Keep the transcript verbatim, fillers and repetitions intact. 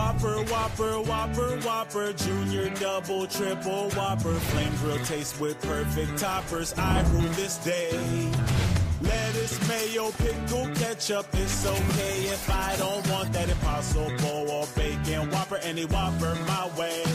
Whopper, Whopper, Whopper, Whopper, Junior, Double, Triple, Whopper, Flame Grill taste with perfect toppers. I rule this day. Lettuce, mayo, pickle, ketchup, it's okay if I don't want that Impossible or bacon Whopper, any Whopper my way.